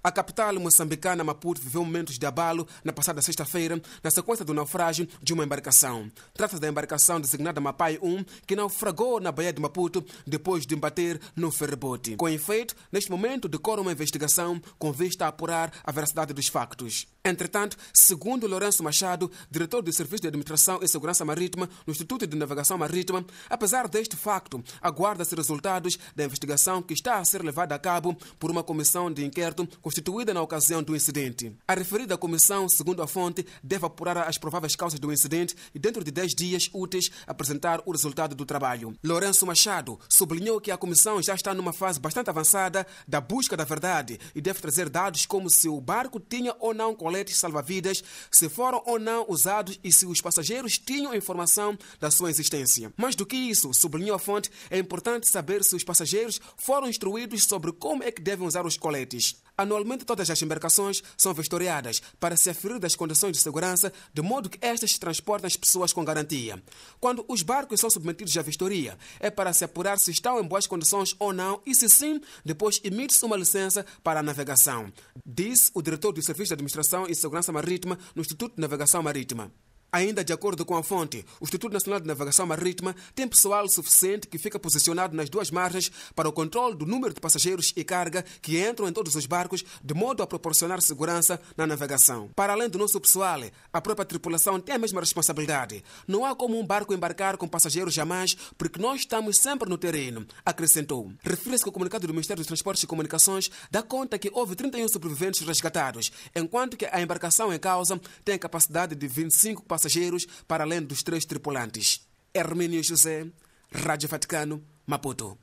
A capital moçambicana, Maputo, viveu momentos de abalo na passada sexta-feira, na sequência do naufrágio de uma embarcação. Trata-se da embarcação designada Mapai 1, que naufragou na Baía de Maputo depois de embater no ferryboat. Com efeito, neste momento decorre uma investigação com vista a apurar a veracidade dos factos. Entretanto, segundo Lourenço Machado, diretor do Serviço de Administração e Segurança Marítima no Instituto de Navegação Marítima, apesar deste facto, aguarda-se resultados da investigação que está a ser levada a cabo por uma comissão de inquérito constituída na ocasião do incidente. A referida comissão, segundo a fonte, deve apurar as prováveis causas do incidente e, dentro de 10 dias úteis, apresentar o resultado do trabalho. Lourenço Machado sublinhou que a comissão já está numa fase bastante avançada da busca da verdade e deve trazer dados como se o barco tinha ou não coletes salva-vidas, se foram ou não usados e se os passageiros tinham informação da sua existência. Mais do que isso, sublinhou a fonte, é importante saber se os passageiros foram instruídos sobre como é que devem usar os coletes. Anualmente, todas as embarcações são vistoriadas para se aferir das condições de segurança, de modo que estas transportem as pessoas com garantia. Quando os barcos são submetidos à vistoria, é para se apurar se estão em boas condições ou não e, se sim, depois emite-se uma licença para a navegação, disse o diretor do Serviço de Administração e Segurança Marítima no Instituto de Navegação Marítima. Ainda de acordo com a fonte, o Instituto Nacional de Navegação Marítima tem pessoal suficiente que fica posicionado nas duas margens para o controle do número de passageiros e carga que entram em todos os barcos, de modo a proporcionar segurança na navegação. Para além do nosso pessoal, a própria tripulação tem a mesma responsabilidade. Não há como um barco embarcar com passageiros jamais, porque nós estamos sempre no terreno, acrescentou. Refere-se que o comunicado do Ministério dos Transportes e Comunicações dá conta que houve 31 sobreviventes resgatados, enquanto que a embarcação em causa tem a capacidade de 25 passageiros para além dos 3 tripulantes. Hermínio José, Rádio Vaticano, Maputo.